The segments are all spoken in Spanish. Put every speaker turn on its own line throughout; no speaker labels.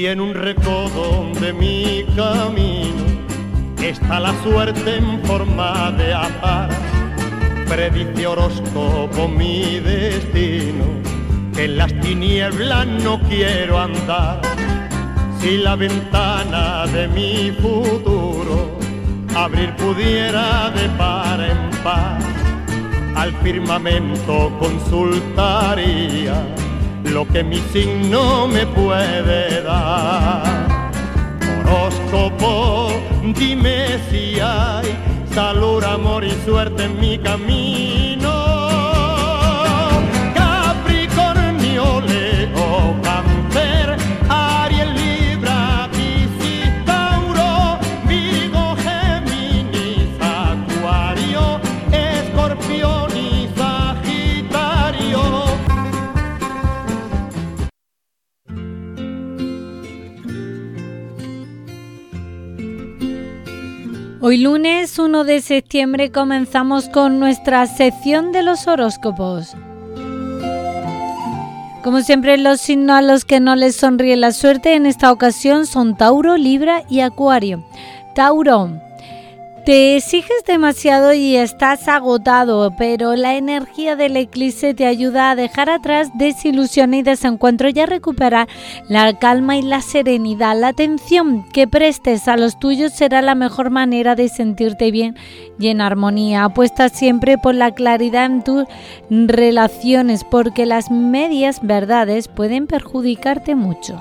Si en un recodo de mi camino está la suerte en forma de azar, predice horóscopo mi destino, que en las tinieblas no quiero andar. Si la ventana de mi futuro abrir pudiera de par en par, al firmamento consultaría lo que mi signo me puede dar. Horóscopo, dime si hay salud, amor y suerte en mi camino. Capricornio, Leo, Cáncer, Aries, Libra, Piscis, Tauro, Virgo, Géminis, Acuario, Escorpión y Sagitario.
Hoy lunes 1 de septiembre comenzamos con nuestra sección de los horóscopos. Como siempre, los signos a los que no les sonríe la suerte en esta ocasión son Tauro, Libra y Acuario. Tauro, te exiges demasiado y estás agotado, pero la energía del eclipse te ayuda a dejar atrás desilusión y desencuentro y a recuperar la calma y la serenidad. La atención que prestes a los tuyos será la mejor manera de sentirte bien y en armonía. Apuesta siempre por la claridad en tus relaciones, porque las medias verdades pueden perjudicarte mucho.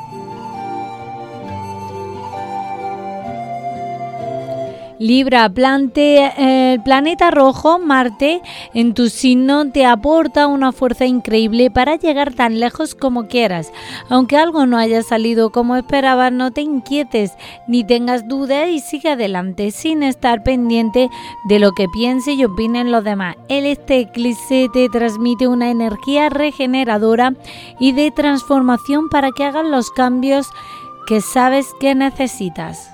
Libra, el planeta rojo, Marte, en tu signo te aporta una fuerza increíble para llegar tan lejos como quieras. Aunque algo no haya salido como esperabas, no te inquietes ni tengas dudas y sigue adelante sin estar pendiente de lo que piensen y opinen los demás. Este eclipse te transmite una energía regeneradora y de transformación para que hagas los cambios que sabes que necesitas.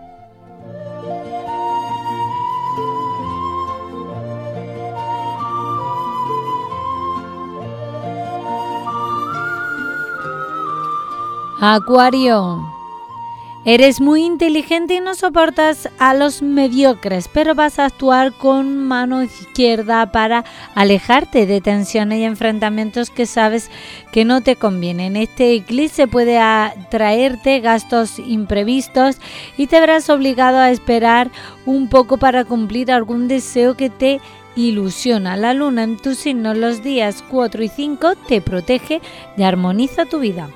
Acuario, eres muy inteligente y no soportas a los mediocres, pero vas a actuar con mano izquierda para alejarte de tensiones y enfrentamientos que sabes que no te convienen. Este eclipse puede traerte gastos imprevistos y te verás obligado a esperar un poco para cumplir algún deseo que te ilusiona. La luna en tu signo los días 4 y 5 te protege y armoniza tu vida.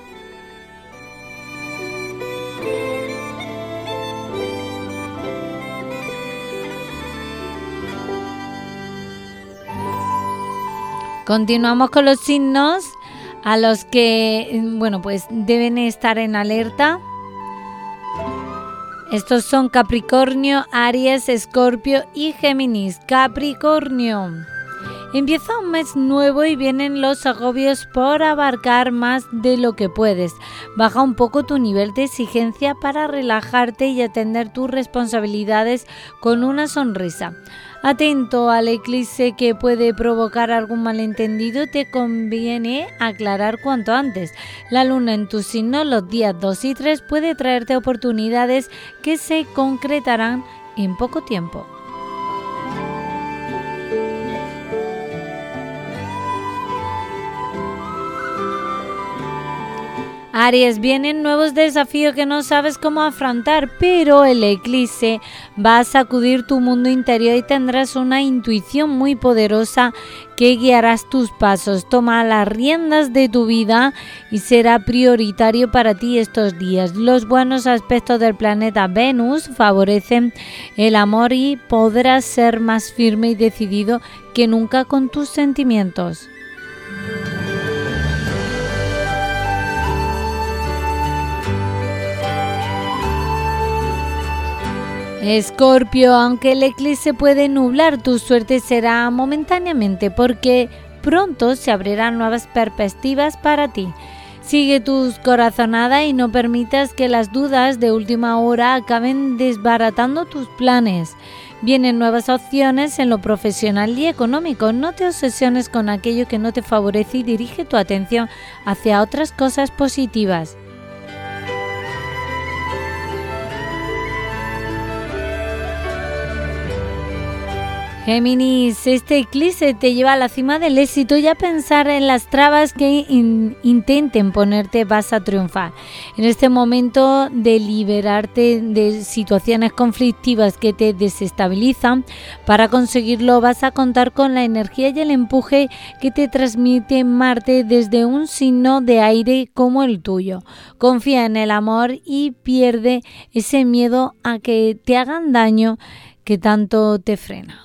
Continuamos con los signos a los que, pues deben estar en alerta. Estos son Capricornio, Aries, Escorpio y Géminis. Capricornio. Empieza un mes nuevo y vienen los agobios por abarcar más de lo que puedes. Baja un poco tu nivel de exigencia para relajarte y atender tus responsabilidades con una sonrisa. Atento al eclipse que puede provocar algún malentendido, te conviene aclarar cuanto antes. La luna en tu signo los días 2 y 3 puede traerte oportunidades que se concretarán en poco tiempo. Aries, vienen nuevos desafíos que no sabes cómo afrontar, pero el eclipse va a sacudir tu mundo interior y tendrás una intuición muy poderosa que guiarás tus pasos. Toma las riendas de tu vida y será prioritario para ti estos días. Los buenos aspectos del planeta Venus favorecen el amor y podrás ser más firme y decidido que nunca con tus sentimientos. Escorpio, aunque el eclipse puede nublar tu suerte, será momentáneamente porque pronto se abrirán nuevas perspectivas para ti. Sigue tus corazonadas y no permitas que las dudas de última hora acaben desbaratando tus planes. Vienen nuevas opciones en lo profesional y económico. No te obsesiones con aquello que no te favorece y dirige tu atención hacia otras cosas positivas. Géminis, este eclipse te lleva a la cima del éxito y a pensar en las trabas que intenten ponerte vas a triunfar. En este momento de liberarte de situaciones conflictivas que te desestabilizan, para conseguirlo vas a contar con la energía y el empuje que te transmite Marte desde un signo de aire como el tuyo. Confía en el amor y pierde ese miedo a que te hagan daño que tanto te frena.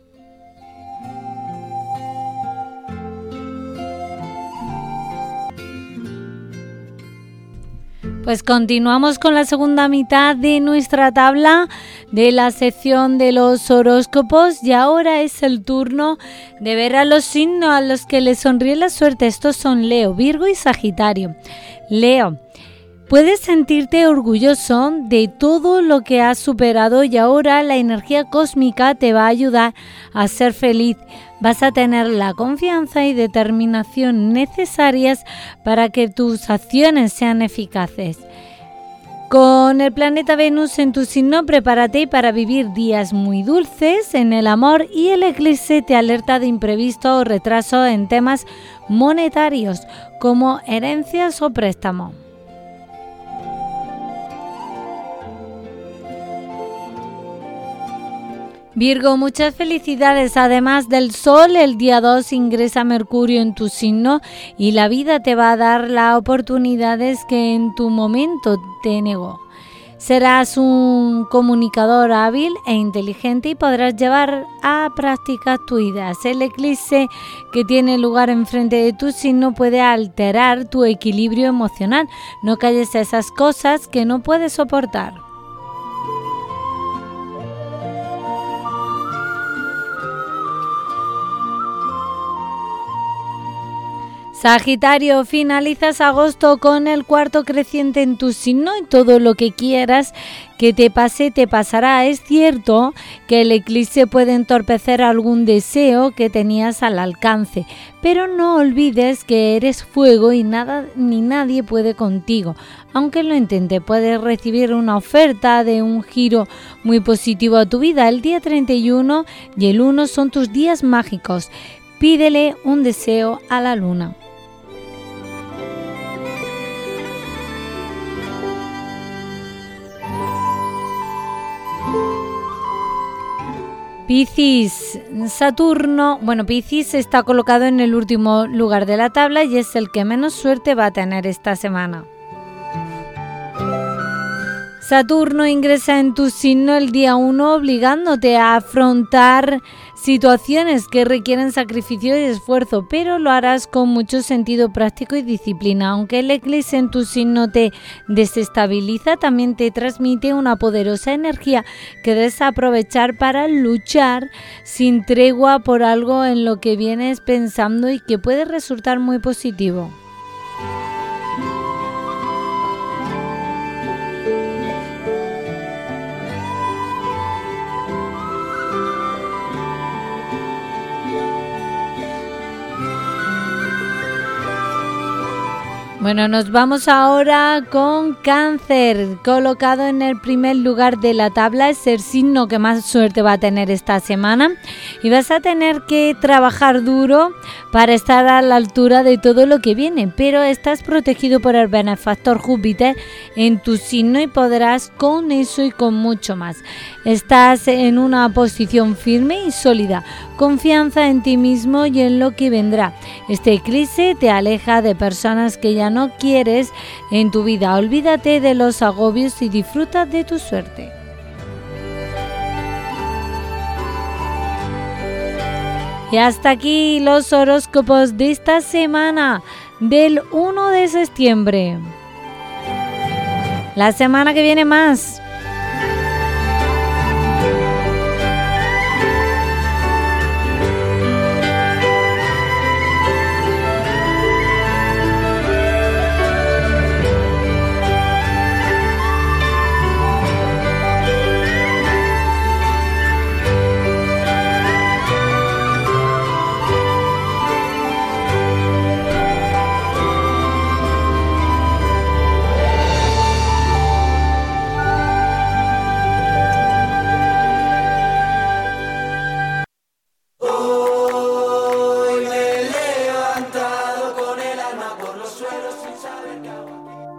Pues continuamos con la segunda mitad de nuestra tabla de la sección de los horóscopos y ahora es el turno de ver a los signos a los que les sonríe la suerte. Estos son Leo, Virgo y Sagitario. Leo, puedes sentirte orgulloso de todo lo que has superado y ahora la energía cósmica te va a ayudar a ser feliz. Vas a tener la confianza y determinación necesarias para que tus acciones sean eficaces. Con el planeta Venus en tu signo, prepárate para vivir días muy dulces en el amor y el eclipse te alerta de imprevisto o retraso en temas monetarios como herencias o préstamos. Virgo, muchas felicidades. Además del Sol, el día 2 ingresa Mercurio en tu signo y la vida te va a dar las oportunidades que en tu momento te negó. Serás un comunicador hábil e inteligente y podrás llevar a práctica tus ideas. El eclipse que tiene lugar enfrente de tu signo puede alterar tu equilibrio emocional. No calles esas cosas que no puedes soportar. Sagitario, finalizas agosto con el cuarto creciente en tu signo y todo lo que quieras que te pase, te pasará. Es cierto que el eclipse puede entorpecer algún deseo que tenías al alcance, pero no olvides que eres fuego y nada ni nadie puede contigo. Aunque lo intente, puedes recibir una oferta de un giro muy positivo a tu vida. El día 31 y el 1 son tus días mágicos. Pídele un deseo a la luna. Piscis, Piscis está colocado en el último lugar de la tabla y es el que menos suerte va a tener esta semana. Saturno ingresa en tu signo el día 1 obligándote a afrontar situaciones que requieren sacrificio y esfuerzo, pero lo harás con mucho sentido práctico y disciplina. Aunque el eclipse en tu signo te desestabiliza, también te transmite una poderosa energía que debes aprovechar para luchar sin tregua por algo en lo que vienes pensando y que puede resultar muy positivo. Bueno, nos vamos ahora con Cáncer, colocado en el primer lugar de la tabla. Es el signo que más suerte va a tener esta semana y vas a tener que trabajar duro para estar a la altura de todo lo que viene, pero estás protegido por el benefactor Júpiter en tu signo y podrás con eso y con mucho más. Estás en una posición firme y sólida, confianza en ti mismo y en lo que vendrá. Este eclipse te aleja de personas que ya no quieres en tu vida. Olvídate de los agobios y disfruta de tu suerte. Y hasta aquí los horóscopos de esta semana del 1 de septiembre. La semana que viene más.